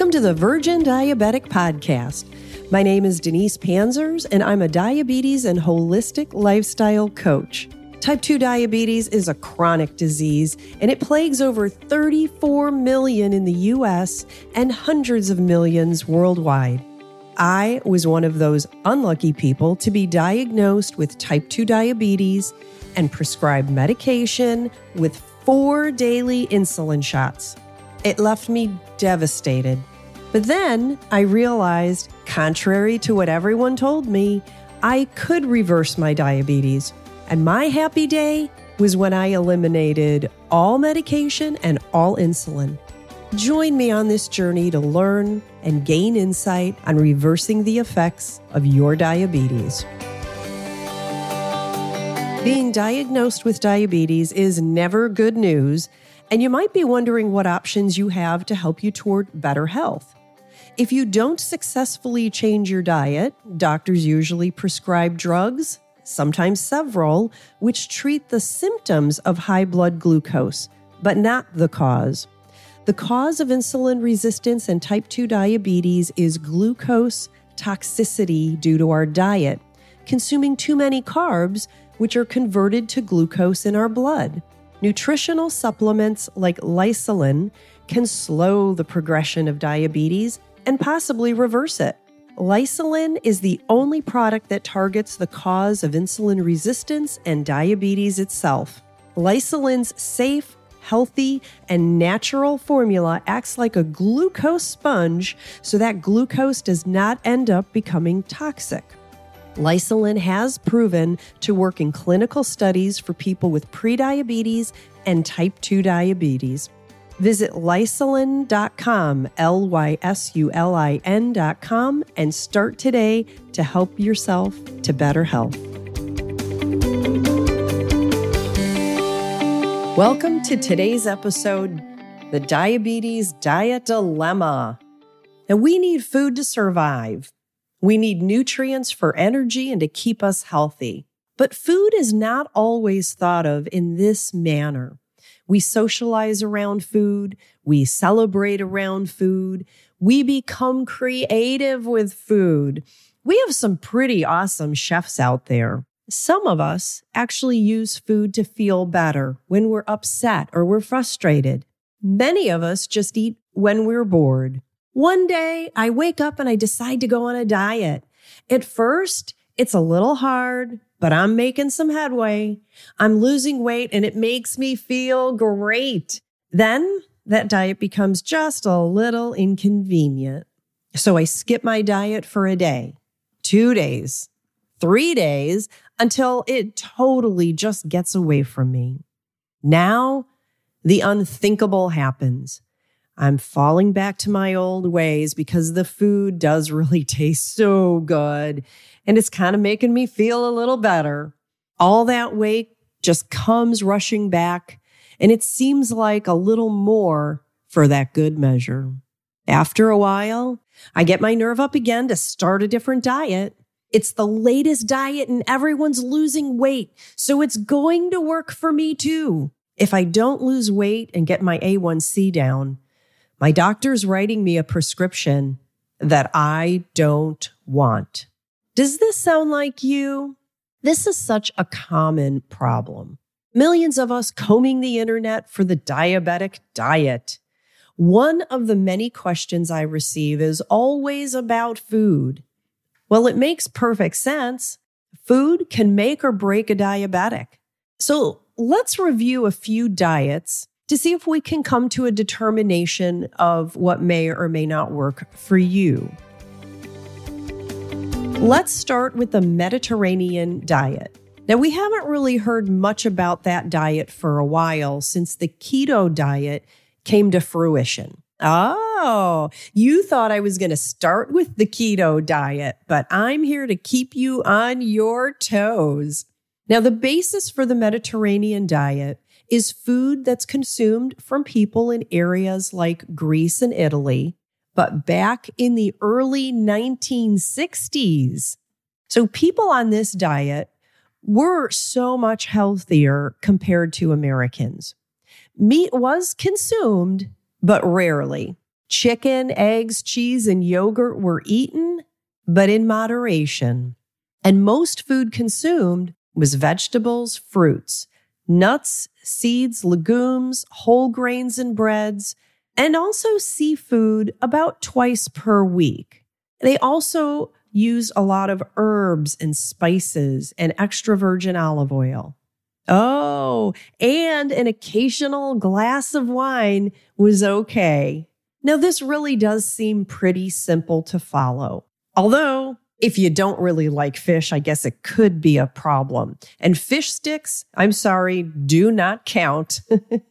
Welcome to the Virgin Diabetic Podcast. My name is Denise Panzers, and I'm a diabetes and holistic lifestyle coach. Type 2 diabetes is a chronic disease, and it plagues over 34 million in the U.S. and hundreds of millions worldwide. I was one of those unlucky people to be diagnosed with type 2 diabetes and prescribed medication with 4 daily insulin shots. It left me devastated. But then I realized, contrary to what everyone told me, I could reverse my diabetes. And my happy day was when I eliminated all medication and all insulin. Join me on this journey to learn and gain insight on reversing the effects of your diabetes. Being diagnosed with diabetes is never good news, and you might be wondering what options you have to help you toward better health. If you don't successfully change your diet, doctors usually prescribe drugs, sometimes several, which treat the symptoms of high blood glucose, but not the cause. The cause of insulin resistance and type 2 diabetes is glucose toxicity due to our diet, consuming too many carbs, which are converted to glucose in our blood. Nutritional supplements like Lysolin can slow the progression of diabetes and possibly reverse it. Lysolin is the only product that targets the cause of insulin resistance and diabetes itself. Lysolin's safe, healthy, and natural formula acts like a glucose sponge so that glucose does not end up becoming toxic. Lysolin has proven to work in clinical studies for people with prediabetes and type 2 diabetes. Visit Lysolin.com, Lysulin.com, and start today to help yourself to better health. Welcome to today's episode, The Diabetes Diet Dilemma. Now, we need food to survive. We need nutrients for energy and to keep us healthy. But food is not always thought of in this manner. We socialize around food. We celebrate around food. We become creative with food. We have some pretty awesome chefs out there. Some of us actually use food to feel better when we're upset or we're frustrated. Many of us just eat when we're bored. One day, I wake up and I decide to go on a diet. At first, it's a little hard, but I'm making some headway. I'm losing weight and it makes me feel great. Then that diet becomes just a little inconvenient. So I skip my diet for a day, 2 days, 3 days, until it totally just gets away from me. Now, the unthinkable happens. I'm falling back to my old ways because the food does really taste so good, and it's kind of making me feel a little better. All that weight just comes rushing back, and it seems like a little more for that good measure. After a while, I get my nerve up again to start a different diet. It's the latest diet and everyone's losing weight, so it's going to work for me too. If I don't lose weight and get my A1C down, my doctor's writing me a prescription that I don't want. Does this sound like you? This is such a common problem. Millions of us combing the internet for the diabetic diet. One of the many questions I receive is always about food. Well, it makes perfect sense. Food can make or break a diabetic. So let's review a few diets to see if we can come to a determination of what may or may not work for you. Let's start with the Mediterranean diet. Now, we haven't really heard much about that diet for a while since the keto diet came to fruition. Oh, you thought I was going to start with the keto diet, but I'm here to keep you on your toes. Now, the basis for the Mediterranean diet is food that's consumed from people in areas like Greece and Italy, but back in the early 1960s. So people on this diet were so much healthier compared to Americans. Meat was consumed, but rarely. Chicken, eggs, cheese, and yogurt were eaten, but in moderation. And most food consumed was vegetables, fruits, nuts, seeds, legumes, whole grains and breads, and also seafood about twice per week. They also used a lot of herbs and spices and extra virgin olive oil. Oh, and an occasional glass of wine was okay. Now, this really does seem pretty simple to follow. Although, if you don't really like fish, I guess it could be a problem. And fish sticks, I'm sorry, do not count.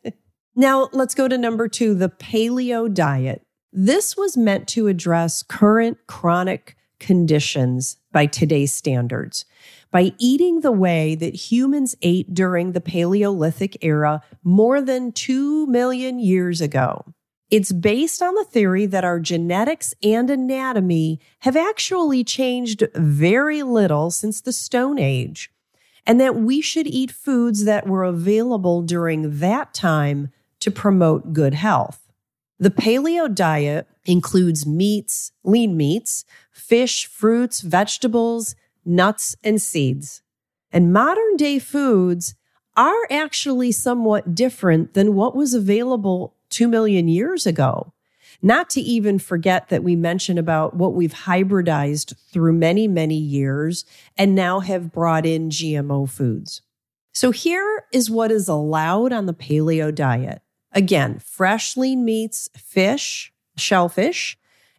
Now, let's go to number 2, the paleo diet. This was meant to address current chronic conditions by today's standards. By eating the way that humans ate during the Paleolithic era more than 2 million years ago. It's based on the theory that our genetics and anatomy have actually changed very little since the Stone Age, and that we should eat foods that were available during that time to promote good health. The paleo diet includes meats, lean meats, fish, fruits, vegetables, nuts, and seeds. And modern day foods are actually somewhat different than what was available 2 million years ago. Not to even forget that we mentioned about what we've hybridized through many, many years and now have brought in GMO foods. So here is what is allowed on the paleo diet. Again, fresh lean meats, fish, shellfish,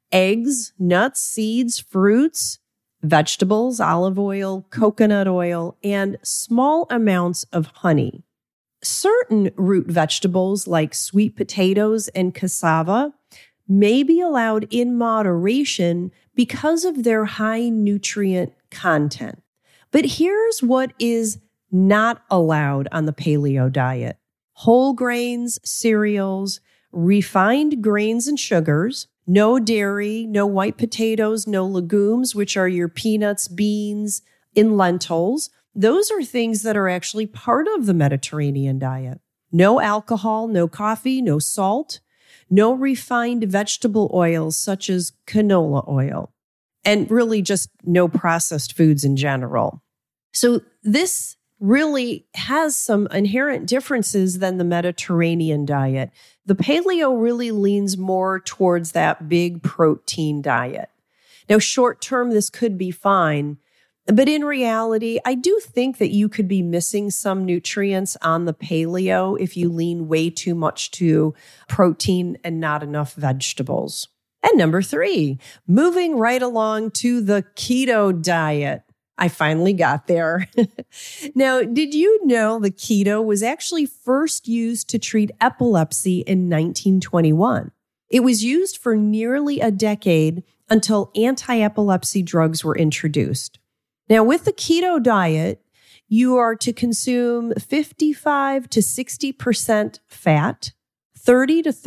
eggs, nuts, seeds, fruits, vegetables, olive oil, coconut oil, and small amounts of honey. Certain root vegetables like sweet potatoes and cassava may be allowed in moderation because of their high nutrient content. But here's what is not allowed on the paleo diet: whole grains, cereals, refined grains and sugars, no dairy, no white potatoes, no legumes, which are your peanuts, beans, and lentils. Those are things that are actually part of the Mediterranean diet. No alcohol, no coffee, no salt, no refined vegetable oils such as canola oil, and really just no processed foods in general. So this really has some inherent differences than the Mediterranean diet. The paleo really leans more towards that big protein diet. Now, short term, this could be fine. But in reality, I do think that you could be missing some nutrients on the paleo if you lean way too much to protein and not enough vegetables. And number 3, moving right along to the keto diet. I finally got there. Now, did you know the keto was actually first used to treat epilepsy in 1921? It was used for nearly a decade until anti-epilepsy drugs were introduced. Now, with the keto diet, you are to consume 55 to 60% fat, 30 to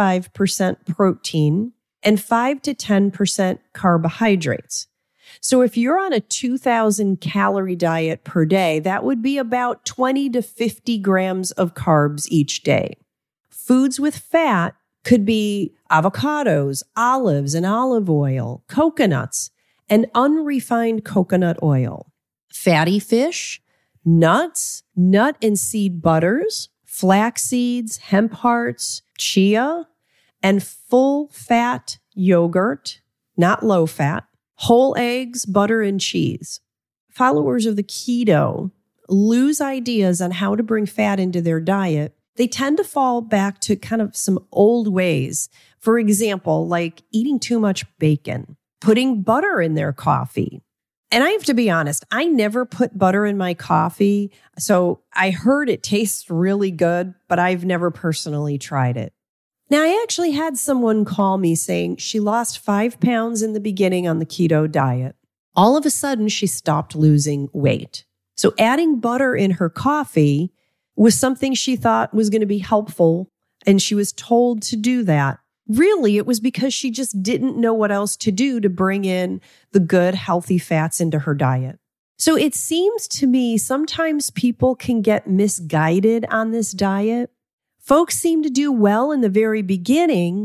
35% protein, and 5 to 10% carbohydrates. So if you're on a 2,000 calorie diet per day, that would be about 20 to 50 grams of carbs each day. Foods with fat could be avocados, olives and olive oil, coconuts, and unrefined coconut oil, fatty fish, nuts, nut and seed butters, flax seeds, hemp hearts, chia, and full fat yogurt, not low fat, whole eggs, butter, and cheese. Followers of the keto lose ideas on how to bring fat into their diet. They tend to fall back to kind of some old ways. For example, like eating too much bacon, putting butter in their coffee. And I have to be honest, I never put butter in my coffee. So I heard it tastes really good, but I've never personally tried it. Now, I actually had someone call me saying she lost 5 pounds in the beginning on the keto diet. All of a sudden, she stopped losing weight. So adding butter in her coffee was something she thought was going to be helpful, and she was told to do that. Really, it was because she just didn't know what else to do to bring in the good, healthy fats into her diet. So it seems to me sometimes people can get misguided on this diet. Folks seem to do well in the very beginning,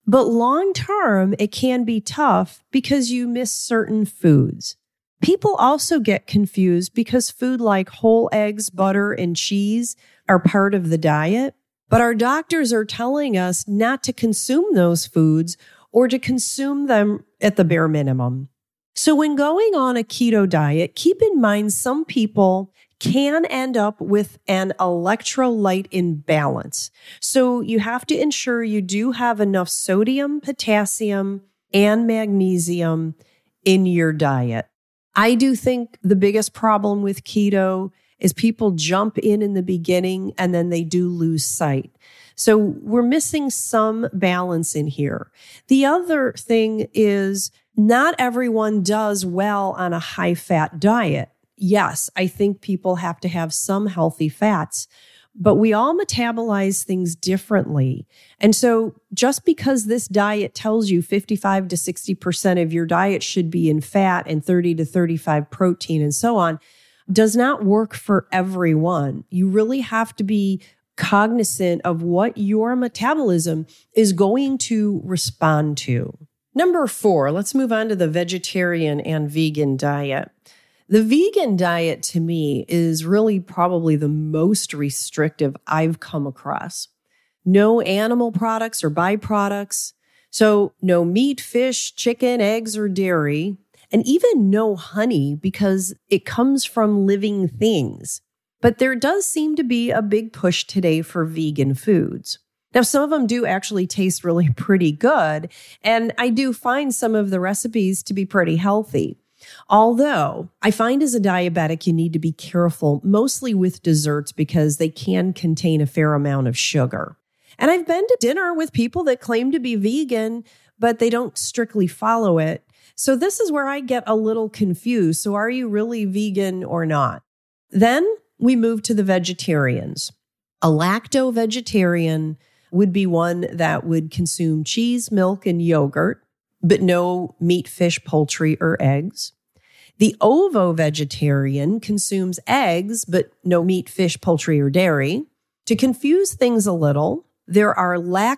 But long term, it can be tough because you miss certain foods. People also get confused because food like whole eggs, butter, and cheese are part of the diet, but our doctors are telling us not to consume those foods or to consume them at the bare minimum. So when going on a keto diet, keep in mind some people can end up with an electrolyte imbalance. So you have to ensure you do have enough sodium, potassium, and magnesium in your diet. I do think the biggest problem with keto is people jump in the beginning and then they do lose sight. So we're missing some balance in here. The other thing is not everyone does well on a high-fat diet. Yes, I think people have to have some healthy fats, but we all metabolize things differently. And so just because this diet tells you 55 to 60% of your diet should be in fat and 30 to 35 protein and so on, does not work for everyone. You really have to be cognizant of what your metabolism is going to respond to. Number 4, let's move on to the vegetarian and vegan diet. The vegan diet to me is really probably the most restrictive I've come across. No animal products or byproducts. So no meat, fish, chicken, eggs, or dairy, and even no honey because it comes from living things. But there does seem to be a big push today for vegan foods. Now, some of them do actually taste really pretty good, and I do find some of the recipes to be pretty healthy. Although I find as a diabetic, you need to be careful, mostly with desserts because they can contain a fair amount of sugar. And I've been to dinner with people that claim to be vegan, but they don't strictly follow it. So this is where I get a little confused. So are you really vegan or not? Then we move to the vegetarians. A lacto-vegetarian would be one that would consume cheese, milk, and yogurt, but no meat, fish, poultry, or eggs. The ovo-vegetarian consumes eggs, but no meat, fish, poultry, or dairy. To confuse things a little, there are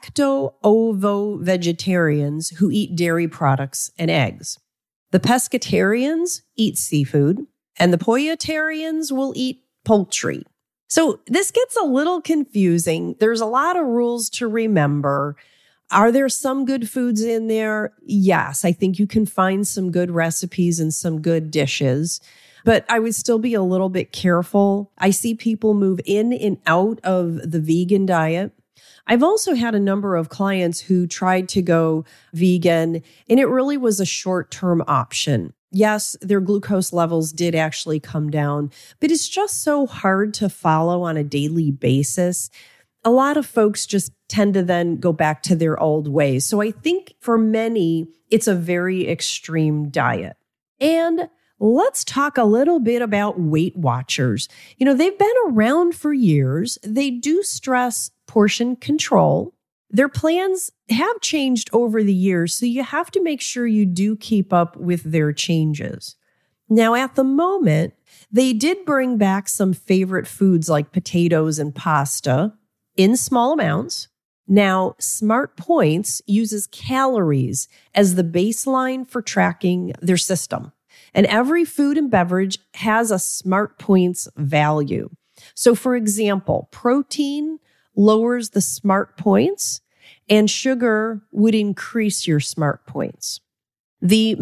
lacto-ovo-vegetarians who eat dairy products and eggs. The pescatarians eat seafood, and the poultarians will eat poultry. So this gets a little confusing. There's a lot of rules to remember. Are there some good foods in there? Yes, I think you can find some good recipes and some good dishes, but I would still be a little bit careful. I see people move in and out of the vegan diet. I've also had a number of clients who tried to go vegan, and it really was a short-term option. Yes, their glucose levels did actually come down, but it's just so hard to follow on a daily basis. A lot of folks just tend to then go back to their old ways. So I think for many, it's a very extreme diet. And let's talk a little bit about Weight Watchers. They've been around for years. They do stress portion control. Their plans have changed over the years, so you have to make sure you do keep up with their changes. Now, at the moment, they did bring back some favorite foods like potatoes and pasta in small amounts. Now, Smart Points uses calories as the baseline for tracking their system. And every food and beverage has a Smart Points value. So, for example, protein lowers the Smart Points, and sugar would increase your Smart Points. The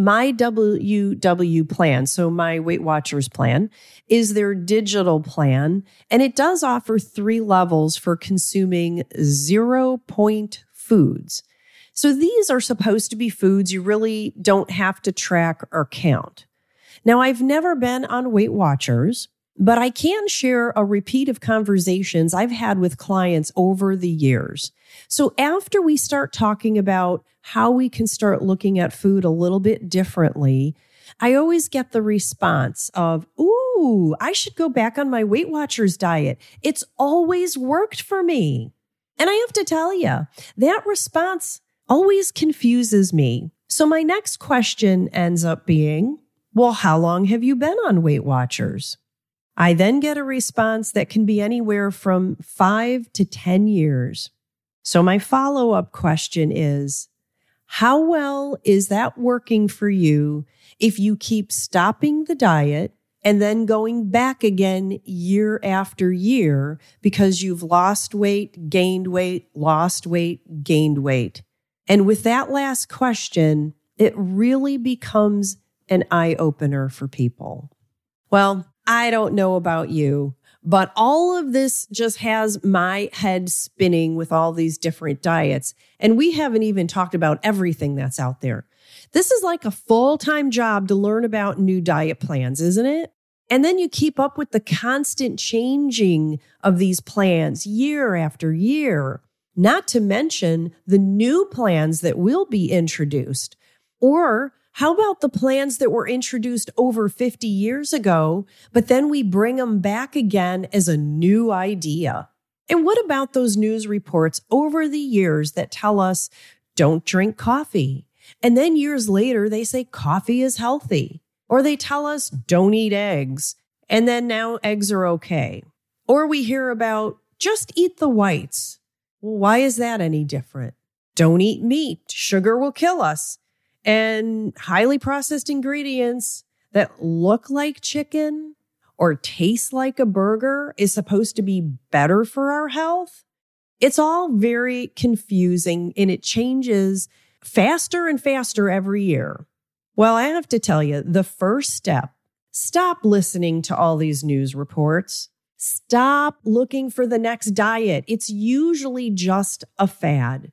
MyWW plan, so My Weight Watchers plan, is their digital plan, and it does offer 3 levels for consuming 0-point foods. So these are supposed to be foods you really don't have to track or count. Now, I've never been on Weight Watchers, but I can share a repeat of conversations I've had with clients over the years. So after we start talking about how we can start looking at food a little bit differently, I always get the response of, ooh, I should go back on my Weight Watchers diet. It's always worked for me. And I have to tell you, that response always confuses me. So my next question ends up being, well, how long have you been on Weight Watchers? I then get a response that can be anywhere from 5 to 10 years. So my follow-up question is, How well is that working for you if you keep stopping the diet and then going back again year after year because you've lost weight, gained weight, lost weight, gained weight? And with that last question, it really becomes an eye-opener for people. Well, I don't know about you, but all of this just has my head spinning with all these different diets. And we haven't even talked about everything that's out there. This is like a full-time job to learn about new diet plans, isn't it? And then you keep up with the constant changing of these plans year after year, not to mention the new plans that will be introduced. Or how about the plans that were introduced over 50 years ago, but then we bring them back again as a new idea? And what about those news reports over the years that tell us, don't drink coffee? And then years later, they say coffee is healthy. Or they tell us, don't eat eggs. And then now eggs are okay. Or we hear about, just eat the whites. Well, why is that any different? Don't eat meat. Sugar will kill us. And highly processed ingredients that look like chicken or taste like a burger is supposed to be better for our health? It's all very confusing and it changes faster and faster every year. Well, I have to tell you, the first step, stop listening to all these news reports. Stop looking for the next diet. It's usually just a fad.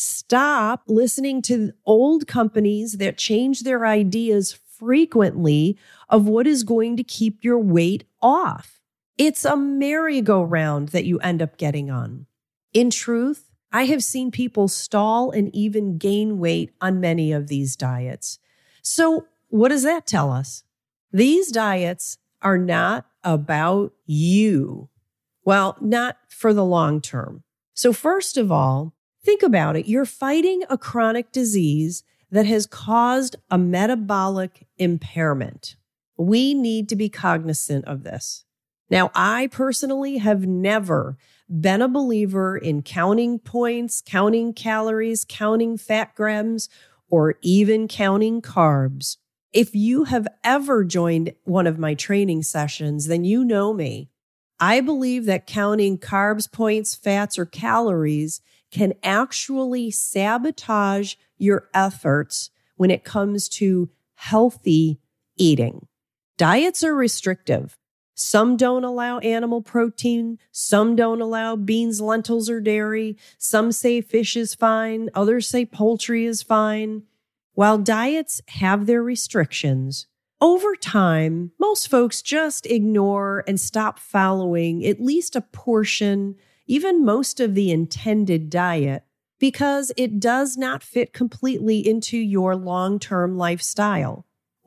Stop listening to old companies that change their ideas frequently of what is going to keep your weight off. It's a merry-go-round that you end up getting on. In truth, I have seen people stall and even gain weight on many of these diets. So what does that tell us? These diets are not about you. Well, not for the long term. So first of all, think about it. You're fighting a chronic disease that has caused a metabolic impairment. We need to be cognizant of this. Now, I personally have never been a believer in counting points, counting calories, counting fat grams, or even counting carbs. If you have ever joined one of my training sessions, then you know me. I believe that counting carbs, points, fats, or calories can actually sabotage your efforts when it comes to healthy eating. Diets are restrictive. Some don't allow animal protein. Some don't allow beans, lentils, or dairy. Some say fish is fine. Others say poultry is fine. While diets have their restrictions, over time, most folks just ignore and stop following at least a portion, even most of the intended diet, because it does not fit completely into your long-term lifestyle.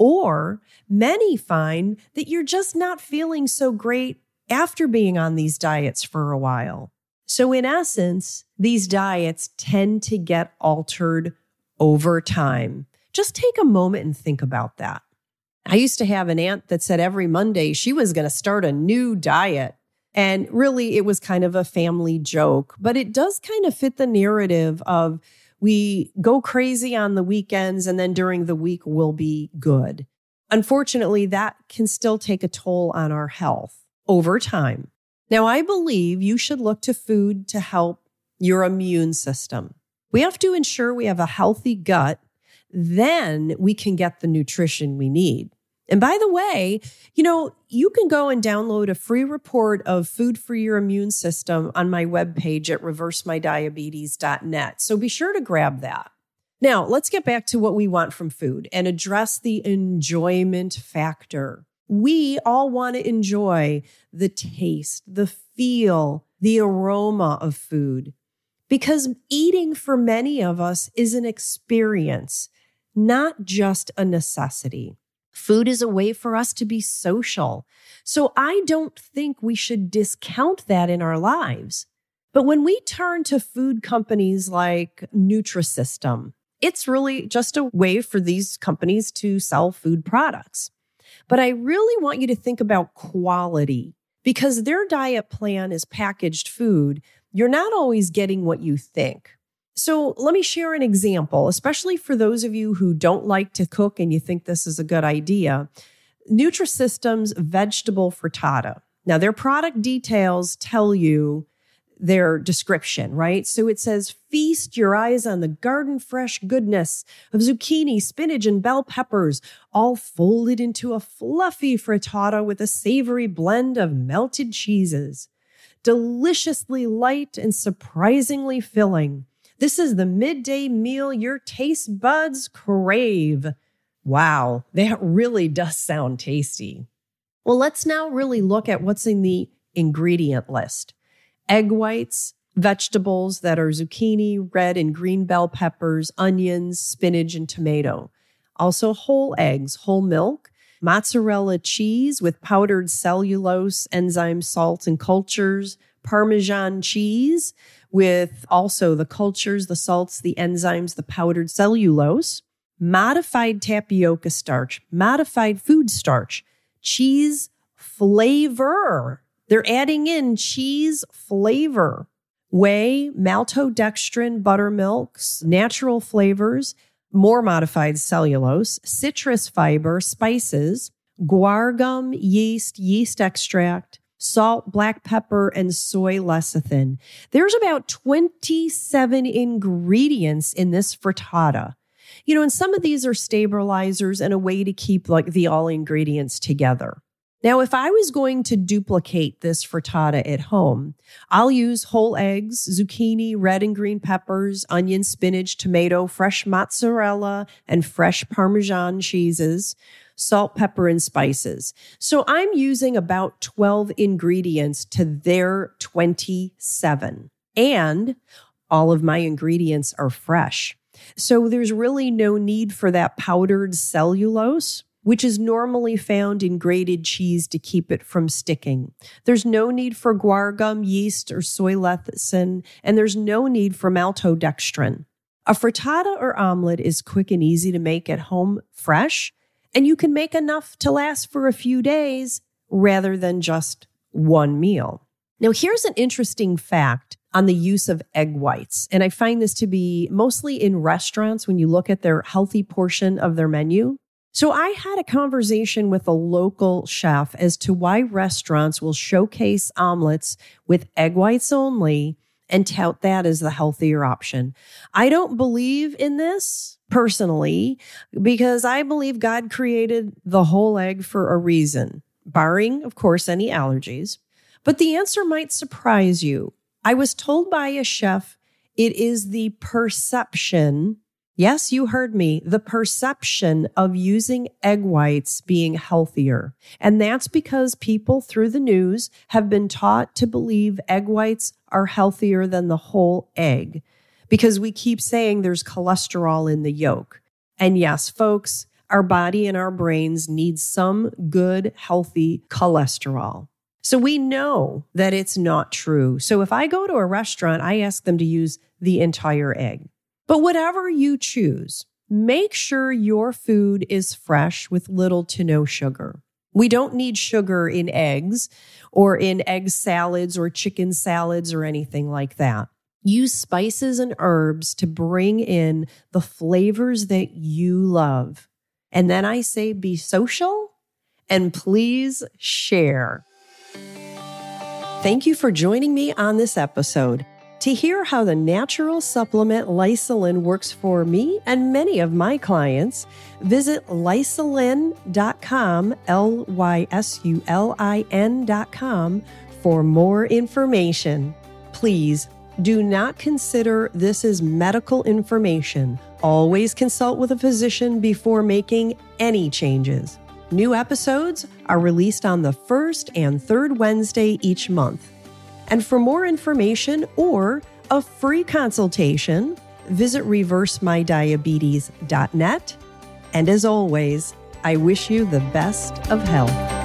Or many find that you're just not feeling so great after being on these diets for a while. So in essence, these diets tend to get altered over time. Just take a moment and think about that. I used to have an aunt that said every Monday she was going to start a new diet. And really, it was kind of a family joke, but it does kind of fit the narrative of we go crazy on the weekends and then during the week we'll be good. Unfortunately, that can still take a toll on our health over time. Now, I believe you should look to food to help your immune system. We have to ensure we have a healthy gut. Then we can get the nutrition we need. And by the way, you can go and download a free report of food for your immune system on my webpage at reversemydiabetes.net. So be sure to grab that. Now, let's get back to what we want from food and address the enjoyment factor. We all want to enjoy the taste, the feel, the aroma of food, because eating for many of us is an experience, not just a necessity. Food is a way for us to be social. So I don't think we should discount that in our lives. But when we turn to food companies like Nutrisystem, it's really just a way for these companies to sell food products. But I really want you to think about quality, because their diet plan is packaged food. You're not always getting what you think. So let me share an example, especially for those of you who don't like to cook and you think this is a good idea. Nutrisystem's vegetable frittata. Now, their product details tell you their description, right? So it says, feast your eyes on the garden fresh goodness of zucchini, spinach, and bell peppers, all folded into a fluffy frittata with a savory blend of melted cheeses. Deliciously light and surprisingly filling. This is the midday meal your taste buds crave. Wow, that really does sound tasty. Well, let's now really look at what's in the ingredient list. Egg whites, vegetables that are zucchini, red and green bell peppers, onions, spinach, and tomato. Also whole eggs, whole milk, mozzarella cheese with powdered cellulose, enzyme, salt, and cultures, Parmesan cheese with also the cultures, the salts, the enzymes, the powdered cellulose, modified tapioca starch, modified food starch, cheese flavor. They're adding in cheese flavor, whey, maltodextrin, buttermilks, natural flavors, more modified cellulose, citrus fiber, spices, guar gum, yeast extract, salt, black pepper, and soy lecithin. There's about 27 ingredients in this frittata. And some of these are stabilizers and a way to keep the all ingredients together. Now, if I was going to duplicate this frittata at home, I'll use whole eggs, zucchini, red and green peppers, onion, spinach, tomato, fresh mozzarella, and fresh Parmesan cheeses, salt, pepper, and spices. So I'm using about 12 ingredients to their 27. And all of my ingredients are fresh. So there's really no need for that powdered cellulose, which is normally found in grated cheese to keep it from sticking. There's no need for guar gum, yeast, or soy lecithin, and there's no need for maltodextrin. A frittata or omelet is quick and easy to make at home, fresh, and you can make enough to last for a few days rather than just one meal. Now, here's an interesting fact on the use of egg whites, and I find this to be mostly in restaurants when you look at their healthy portion of their menu. So I had a conversation with a local chef as to why restaurants will showcase omelets with egg whites only and tout that as the healthier option. I don't believe in this personally because I believe God created the whole egg for a reason, barring, of course, any allergies. But the answer might surprise you. I was told by a chef it is the perception. Yes, you heard me. The perception of using egg whites being healthier. And that's because people through the news have been taught to believe egg whites are healthier than the whole egg because we keep saying there's cholesterol in the yolk. And yes, folks, our body and our brains need some good, healthy cholesterol. So we know that it's not true. So if I go to a restaurant, I ask them to use the entire egg. But whatever you choose, make sure your food is fresh with little to no sugar. We don't need sugar in eggs or in egg salads or chicken salads or anything like that. Use spices and herbs to bring in the flavors that you love. And then I say be social and please share. Thank you for joining me on this episode. To hear how the natural supplement Lysolin works for me and many of my clients, visit lysolin.com, lysulin.com for more information. Please do not consider this as medical information. Always consult with a physician before making any changes. New episodes are released on the first and third Wednesday each month. And for more information or a free consultation, visit reversemydiabetes.net. And as always, I wish you the best of health.